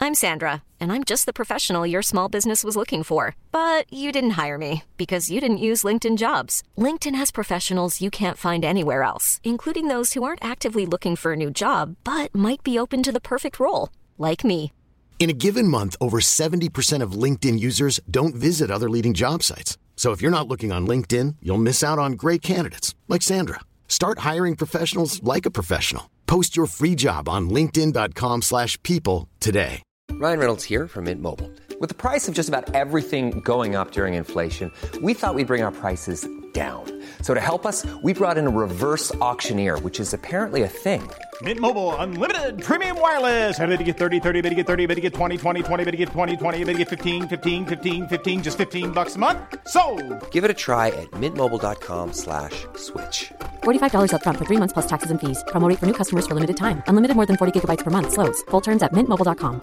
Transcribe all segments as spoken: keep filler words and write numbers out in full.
I'm Sandra, and I'm just the professional your small business was looking for. But you didn't hire me because you didn't use LinkedIn Jobs. LinkedIn has professionals you can't find anywhere else, including those who aren't actively looking for a new job, but might be open to the perfect role, like me. In a given month, over seventy percent of LinkedIn users don't visit other leading job sites. So if you're not looking on LinkedIn, you'll miss out on great candidates like Sandra. Start hiring professionals like a professional. Post your free job on linkedin dot com slash people today. Ryan Reynolds here from Mint Mobile. With the price of just about everything going up during inflation, we thought we'd bring our prices down. So to help us, we brought in a reverse auctioneer, which is apparently a thing. Mint Mobile Unlimited Premium Wireless. How to get thirty, thirty, how to get thirty, how to get twenty, twenty, twenty, how to get twenty, twenty, how to get fifteen, fifteen, fifteen, fifteen, just fifteen bucks a month? Sold! Give it a try at mintmobile.com slash switch. forty-five dollars up front for three months plus taxes and fees. Promo rate for new customers for limited time. Unlimited more than forty gigabytes per month. Slows full terms at mint mobile dot com.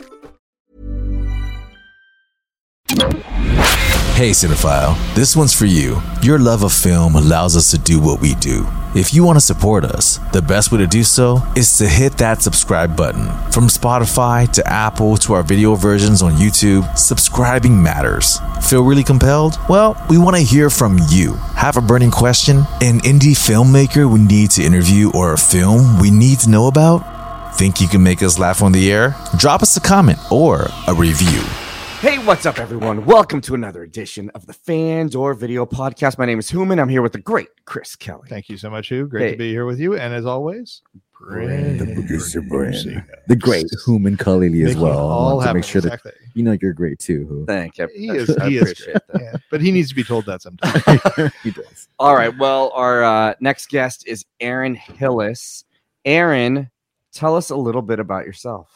Hey Cinephile, this one's for you. Your love of film allows us to do what we do. If you want to support us, the best way to do so is to hit that subscribe button. From Spotify to Apple to our video versions on YouTube, subscribing matters. Feel really compelled? Well, we want to hear from you. Have a burning question? An indie filmmaker we need to interview or a film we need to know about? Think you can make us laugh on the air? Drop us a comment or a review. Hey, what's up, everyone? Welcome to another edition of the Fandor Video Podcast. My name is Human. I'm here with the great Chris Kelly. Thank you so much, Hugh. Great hey. to be here with you. And as always, Brand, the producer Brand, the great Human Khalili as well. All to make sure exactly. that you know you're great too. Who? Thank you. He is. He is great. Yeah, but he needs to be told that sometimes. He does. All right. Well, our uh, next guest is Aaron Hillis. Aaron, tell us a little bit about yourself.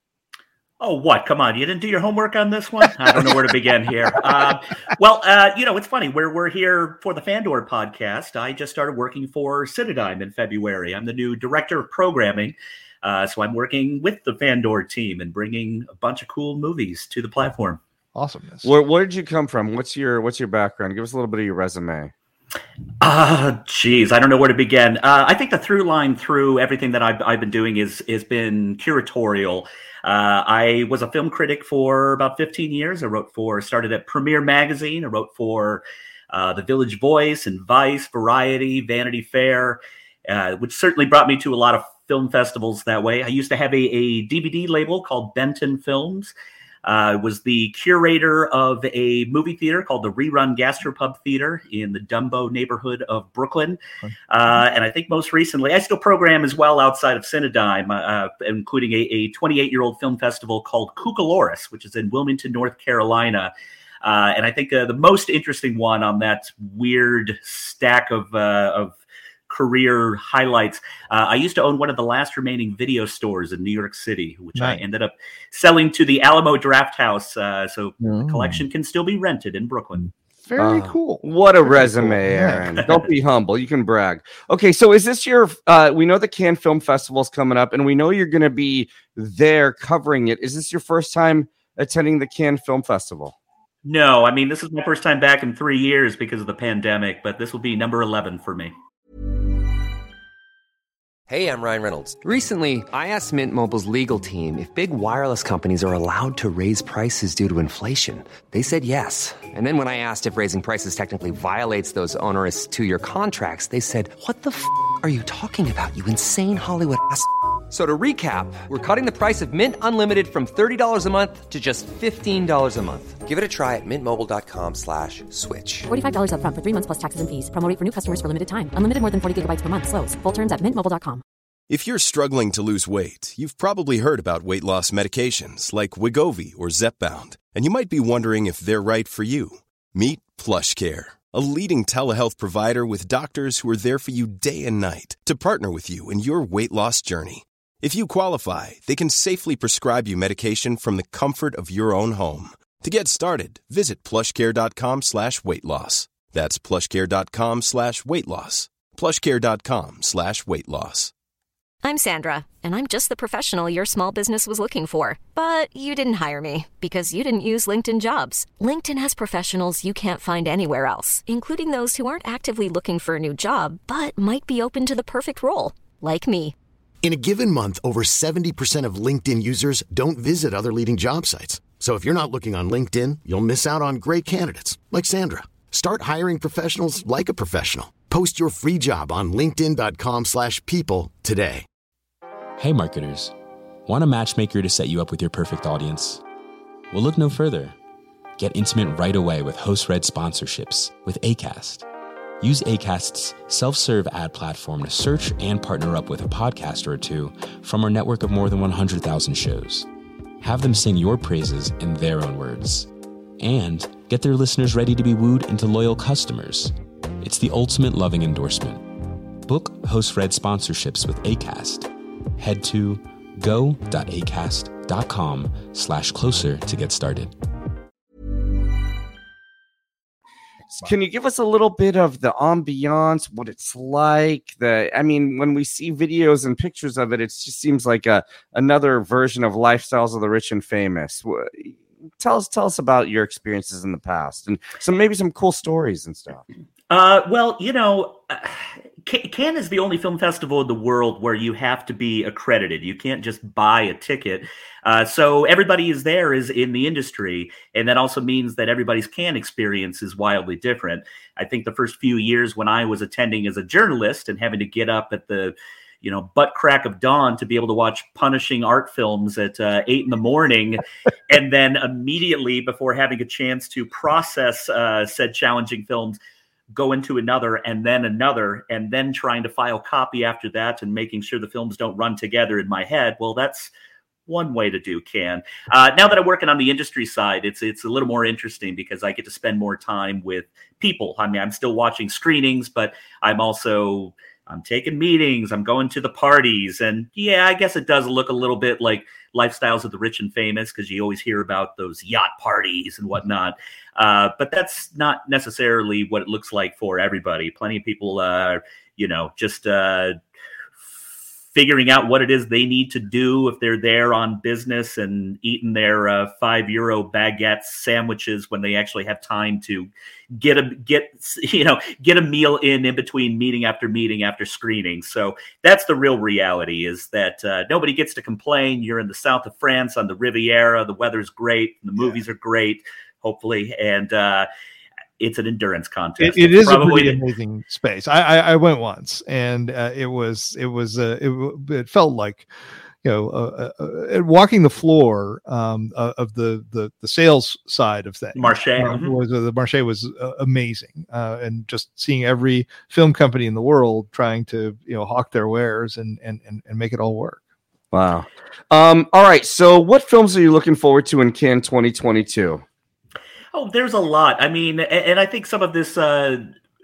Oh, what? Come on. You didn't do your homework on this one? I don't know where to begin here. Uh, well, uh, you know, it's funny. We're, we're here for the Fandor podcast. I just started working for Cinedigm in February. I'm the new director of programming. Uh, so I'm working with the Fandor team and bringing a bunch of cool movies to the platform. Awesomeness. Where, where did you come from? What's your What's your background? Give us a little bit of your resume. Ah, uh, geez, I don't know where to begin. Uh, I think the through line through everything that I've, I've been doing is has been curatorial. Uh, I was a film critic for about fifteen years. I wrote for, started at Premiere Magazine. I wrote for uh, The Village Voice and Vice, Variety, Vanity Fair, uh, which certainly brought me to a lot of film festivals that way. I used to have a, a D V D label called Benton Films. I uh, was the curator of a movie theater called the Rerun Gastropub Theater in the Dumbo neighborhood of Brooklyn. Uh, and I think most recently, I still program as well outside of Cinedigm, uh, including a, a twenty-eight-year-old film festival called Cucaloris, which is in Wilmington, North Carolina. Uh, and I think uh, the most interesting one on that weird stack of uh, of career highlights. Uh, I used to own one of the last remaining video stores in New York City, which nice. I ended up selling to the Alamo Draft House. Uh, so oh. the collection can still be rented in Brooklyn. Very uh, cool. What a Very resume, cool. Aaron. Yeah. Don't be humble. You can brag. Okay, so is this your, uh, we know the Cannes Film Festival is coming up, and we know you're going to be there covering it. Is this your first time attending the Cannes Film Festival? No, I mean, this is my first time back in three years because of the pandemic, but this will be number eleven for me. Hey, I'm Ryan Reynolds. Recently, I asked Mint Mobile's legal team if big wireless companies are allowed to raise prices due to inflation. They said yes. And then when I asked if raising prices technically violates those onerous two-year contracts, they said, what the f*** are you talking about, you insane Hollywood ass f- So to recap, we're cutting the price of Mint Unlimited from thirty dollars a month to just fifteen dollars a month. Give it a try at mintmobile.com slash switch. forty-five dollars up front for three months plus taxes and fees. Promo rate for new customers for limited time. Unlimited more than forty gigabytes per month. Slows full terms at mint mobile dot com. If you're struggling to lose weight, you've probably heard about weight loss medications like Wegovy or Zepbound, and you might be wondering if they're right for you. Meet PlushCare, a leading telehealth provider with doctors who are there for you day and night to partner with you in your weight loss journey. If you qualify, they can safely prescribe you medication from the comfort of your own home. To get started, visit plushcare.com slash weight loss. That's plushcare.com slash weight loss. plushcare.com slash weight loss. I'm Sandra, and I'm just the professional your small business was looking for. But you didn't hire me because you didn't use LinkedIn Jobs. LinkedIn has professionals you can't find anywhere else, including those who aren't actively looking for a new job, but might be open to the perfect role, like me. In a given month, over seventy percent of LinkedIn users don't visit other leading job sites. So if you're not looking on LinkedIn, you'll miss out on great candidates like Sandra. Start hiring professionals like a professional. Post your free job on linkedin.com slash people today. Hey marketers, want a matchmaker to set you up with your perfect audience? Well, look no further. Get intimate right away with host-read sponsorships with Acast. Use Acast's self-serve ad platform to search and partner up with a podcaster or two from our network of more than one hundred thousand shows. Have them sing your praises in their own words. And get their listeners ready to be wooed into loyal customers. It's the ultimate loving endorsement. Book host-read sponsorships with Acast. Head to go.acast.com slash closer to get started. Can you give us a little bit of the ambiance, what it's like? The, I mean, when we see videos and pictures of it, it just seems like a another version of Lifestyles of the Rich and Famous. Tell us, tell us about your experiences in the past and some maybe some cool stories and stuff. Uh, well, you know, uh, Cannes is the only film festival in the world where you have to be accredited. You can't just buy a ticket. Uh, so everybody is there is in the industry. And that also means that everybody's Cannes experience is wildly different. I think the first few years when I was attending as a journalist and having to get up at the, you know, butt crack of dawn to be able to watch punishing art films at uh, eight in the morning, and then immediately before having a chance to process uh, said challenging films, go into another and then another, and then trying to file copy after that and making sure the films don't run together in my head. Well, that's one way to do Cannes. Uh, now that I'm working on the industry side, it's it's a little more interesting because I get to spend more time with people. I mean, I'm still watching screenings, but I'm also I'm taking meetings. I'm going to the parties. And yeah, I guess it does look a little bit like Lifestyles of the Rich and Famous because you always hear about those yacht parties and whatnot. Uh, but that's not necessarily what it looks like for everybody. Plenty of people, uh, you know, just uh, figuring out what it is they need to do if they're there on business and eating their uh, five euro baguette sandwiches when they actually have time to get a get you know get a meal in in between meeting after meeting after screening. So that's the real reality, is that uh, nobody gets to complain. You're in the south of France on the Riviera. The weather's great. The movies are great, hopefully, and uh, it's an endurance contest. It, it is Probably a pretty the, amazing space. I, I, I went once, and uh, it was it was uh, it, it felt like, you know, uh, uh, walking the floor um, uh, of the, the the sales side of things. Marché uh, mm-hmm. was uh, the Marché was uh, amazing, uh, and just seeing every film company in the world trying to, you know, hawk their wares and and and, and make it all work. Wow. Um, all right. So, what films are you looking forward to in Cannes twenty twenty-two? Oh, there's a lot. I mean, and, and I think some of this uh,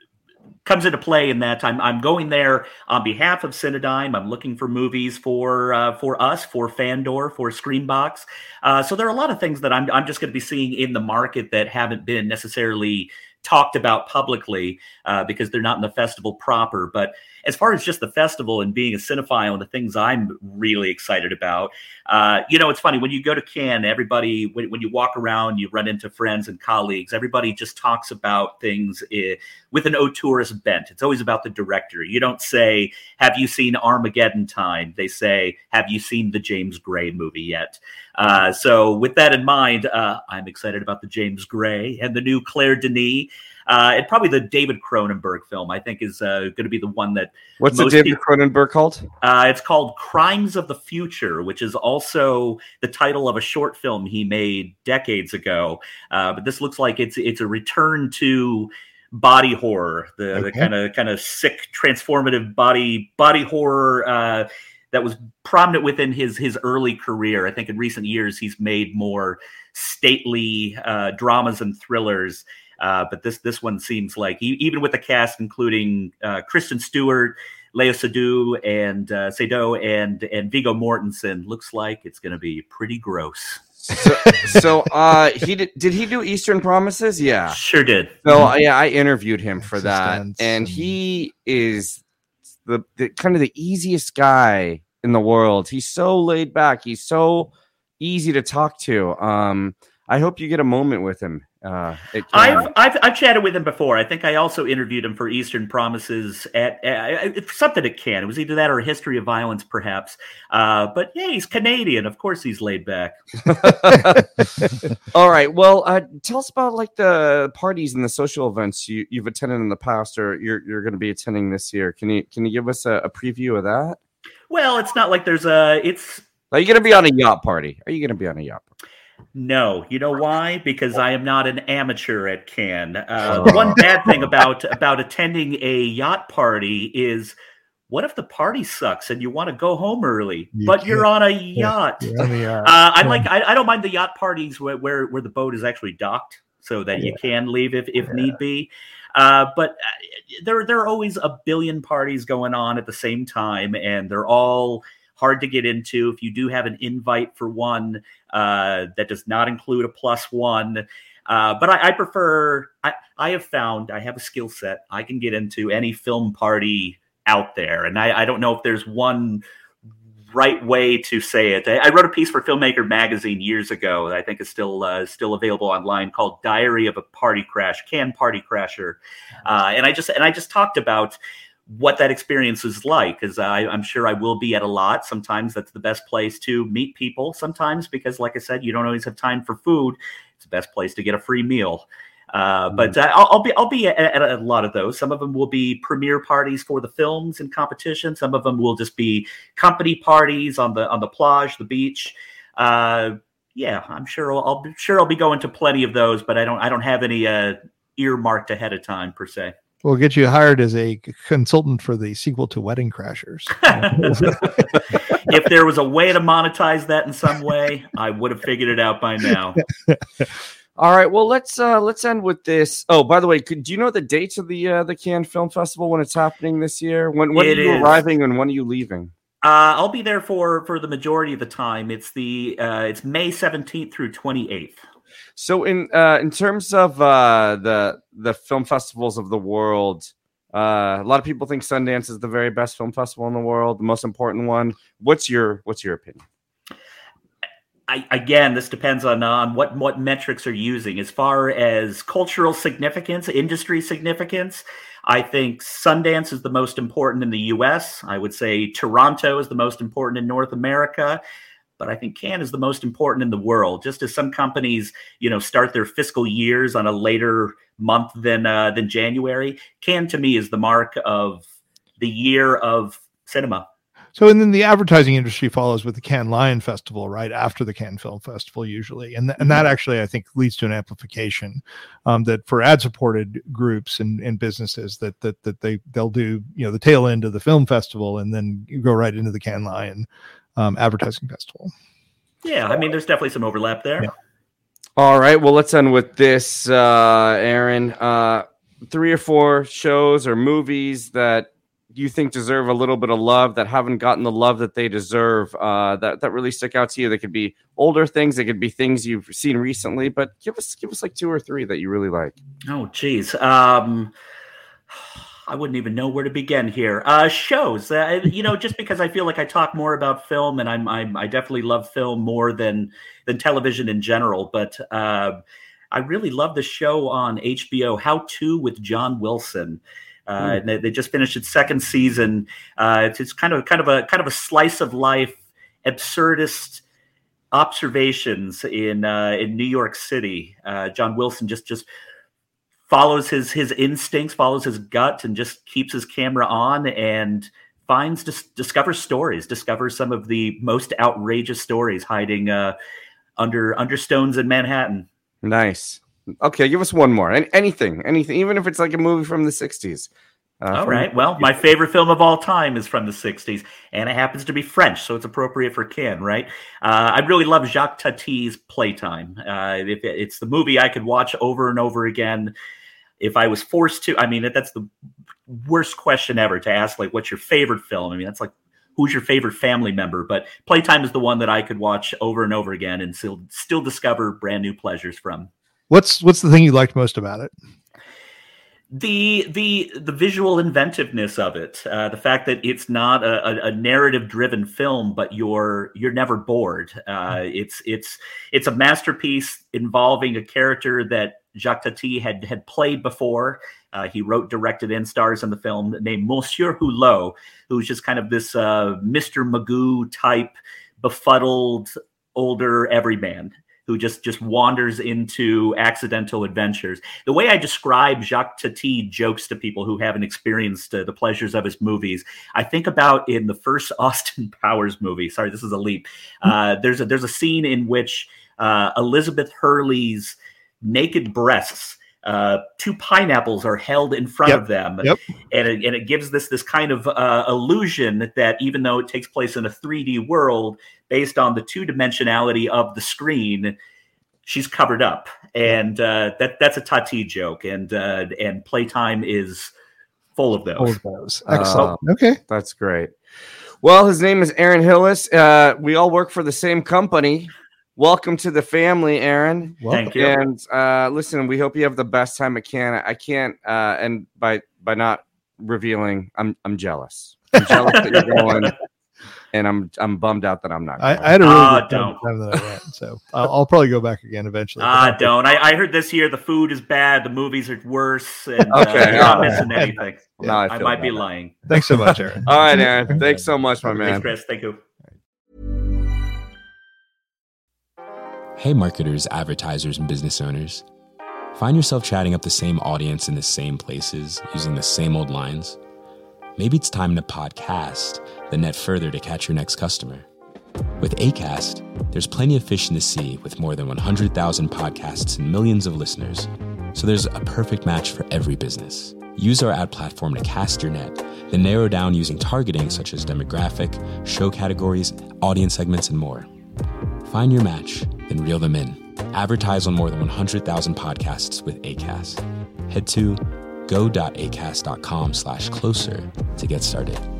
comes into play in that I'm I'm going there on behalf of Cinedigm. I'm looking for movies for uh, for us, for Fandor, for Screenbox. Uh, so there are a lot of things that I'm I'm just going to be seeing in the market that haven't been necessarily talked about publicly uh, because they're not in the festival proper. But as far as just the festival and being a cinephile and the things I'm really excited about, uh, you know, it's funny when you go to Cannes, everybody, when, when you walk around, you run into friends and colleagues, everybody just talks about things uh, with an auteurist bent. It's always about the director. You don't say, have you seen Armageddon Time? They say, have you seen the James Gray movie yet? Uh, so with that in mind, uh, I'm excited about the James Gray and the new Claire Denis. Uh, and probably the David Cronenberg film, I think, is uh, going to be the one that... What's the David people, Cronenberg called? Uh, it's called Crimes of the Future, which is also the title of a short film he made decades ago. Uh, but this looks like it's it's a return to body horror, the, okay. the kind of kind of sick, transformative body body horror uh, that was prominent within his his early career. I think in recent years he's made more stately uh, dramas and thrillers. Uh, but this this one seems like, even with the cast including uh, Kristen Stewart, Léa Seydoux, and uh, Seydoux, and and Viggo Mortensen, looks like it's going to be pretty gross. So, so uh, he did. Did he do Eastern Promises? Yeah, sure did. So uh, yeah, I interviewed him for that, and he is the, the kind of the easiest guy in the world. He's so laid back. He's so easy to talk to. Um, I hope you get a moment with him Uh, it I've, I've I've chatted with him before. I think I also interviewed him for Eastern Promises at, at, at something at Cannes. It was either that or History of Violence, perhaps. Uh, but yeah, he's Canadian. Of course, he's laid back. All right. Well, uh, tell us about like the parties and the social events you, you've attended in the past, or you're you're going to be attending this year. Can you can you give us a, a preview of that? Well, it's not like there's a. It's. Are you going to be on a yacht party? Are you going to be on a yacht party? No, you know why? Because I am not an amateur at Cannes. Uh, oh. One bad thing about about attending a yacht party is, what if the party sucks and you want to go home early, you but you're on a yacht? Yeah, on yacht. Uh, I like. I, I don't mind the yacht parties where, where where the boat is actually docked, so that yeah. you can leave if if yeah. need be. Uh, but there there are always a billion parties going on at the same time, and they're all hard to get into. If you do have an invite for one, uh, that does not include a plus one. Uh, but I, I prefer, I, I have found I have a skill set. I can get into any film party out there. And I, I don't know if there's one right way to say it. I, I wrote a piece for Filmmaker Magazine years ago that I think is still uh, still available online, called Diary of a Party Crash, Cannes Party Crasher. Uh, and I just and I just talked about what that experience is like, because I'm sure I will be at a lot. Sometimes that's the best place to meet people. Sometimes, because like I said, you don't always have time for food, it's the best place to get a free meal. Uh, but uh, I'll, I'll be I'll be at, at a lot of those. Some of them will be premiere parties for the films and competition. Some of them will just be company parties on the on the plage, the beach. Uh, yeah, I'm sure I'll, I'll be sure I'll be going to plenty of those. But I don't I don't have any uh, earmarked ahead of time per se. We'll get you hired as a consultant for the sequel to Wedding Crashers. If there was a way to monetize that in some way, I would have figured it out by now. All right. Well, let's uh, let's end with this. Oh, by the way, could, do you know the dates of the uh, the Cannes Film Festival when it's happening this year? When when it are you is. arriving and when are you leaving? Uh, I'll be there for for the majority of the time. It's the uh, it's May seventeenth through twenty-eighth. So in uh, in terms of uh, the the film festivals of the world, uh, a lot of people think Sundance is the very best film festival in the world, the most important one. What's your what's your opinion? I, again, this depends on on what what metrics are using. As far as cultural significance, industry significance, I think Sundance is the most important in the U S. I would say Toronto is the most important in North America. But I think Cannes is the most important in the world. Just as some companies, you know, start their fiscal years on a later month than uh, than January, Cannes to me is the mark of the year of cinema. So, and then the advertising industry follows with the Cannes Lion Festival right after the Cannes Film Festival, usually, and th- and that actually I think leads to an amplification um, that for ad-supported groups and, and businesses that that that they they'll do, you know, the tail end of the film festival and then you go right into the Cannes Lion Um, advertising festival. Yeah, I mean, there's definitely some overlap there. Yeah. All right, well, let's end with this, uh, Aaron. Uh, three or four shows or movies that you think deserve a little bit of love that haven't gotten the love that they deserve, uh, that that really stick out to you. They could be older things, they could be things you've seen recently, but give us give us like two or three that you really like. Oh, geez. Um... I wouldn't even know where to begin here. Uh, shows, uh, you know, just because I feel like I talk more about film, and I'm, I'm I definitely love film more than than television in general. But uh, I really love the show on H B O, How To with John Wilson. Uh, and they, they just finished its second season. Uh, it's, it's kind of kind of a kind of a slice of life, absurdist observations in uh, in New York City. Uh, John Wilson just just. follows his his instincts, follows his gut, and just keeps his camera on and finds, dis- discovers stories, discovers some of the most outrageous stories hiding uh, under under stones in Manhattan. Nice. Okay, give us one more. Any, anything, anything, even if it's like a movie from the sixties. Uh, all right. Well, my favorite film of all time is from the sixties, and it happens to be French, so it's appropriate for Cannes, right? Uh, I really love Jacques Tati's Playtime. Uh, it, it's the movie I could watch over and over again. If I was forced to, I mean, that's the worst question ever to ask, like, what's your favorite film? I mean, that's like, who's your favorite family member? But Playtime is the one that I could watch over and over again and still still discover brand new pleasures from. What's what's the thing you liked most about it? The the the visual inventiveness of it, uh, the fact that it's not a, a, a narrative-driven film, but you're you're never bored. Uh, it's it's it's a masterpiece involving a character that Jacques Tati had had played before. Uh, he wrote, directed, and stars in the film, named Monsieur Hulot, who's just kind of this uh, Mister Magoo type, befuddled older everyman who just just wanders into accidental adventures. The way I describe Jacques Tati jokes to people who haven't experienced uh, the pleasures of his movies, I think about in the first Austin Powers movie. Sorry, this is a leap. Uh, there's a there's a scene in which uh, Elizabeth Hurley's naked breasts, uh, two pineapples are held in front Yep. of them, Yep. and it, and it gives this this kind of uh, illusion that even though it takes place in a three D world, based on the two dimensionality of the screen, she's covered up, and uh, that that's a Tati joke, and uh, and Playtime is full of those. Full of those. Excellent. Uh, okay, that's great. Well, his name is Aaron Hillis. Uh, we all work for the same company. Welcome to the family, Aaron. Welcome. Thank you. And uh, listen, we hope you have the best time I can. I can't, uh, and by by not revealing, I'm I'm jealous. I'm jealous that you're going, and I'm I'm bummed out that I'm not. I, Going. I had a really Ah, good don't. time that I went, so I'll, I'll probably go back again eventually. Ah, don't. I, I heard this year the food is bad, the movies are worse, and uh, Okay, you're not all right. missing anything. Now I I, feel might be better. lying. Thanks so much, Aaron. All right, Aaron. Thanks so much, my man. Thanks, Chris. Thank you. Hey, marketers, advertisers, and business owners. Find yourself chatting up the same audience in the same places, using the same old lines? Maybe it's time to podcast the net further to catch your next customer. With Acast, there's plenty of fish in the sea with more than one hundred thousand podcasts and millions of listeners. So there's a perfect match for every business. Use our ad platform to cast your net, then narrow down using targeting such as demographic, show categories, audience segments, and more. Find your match, then reel them in. Advertise on more than one hundred thousand podcasts with Acast. Head to go.acast.com slash closer to get started.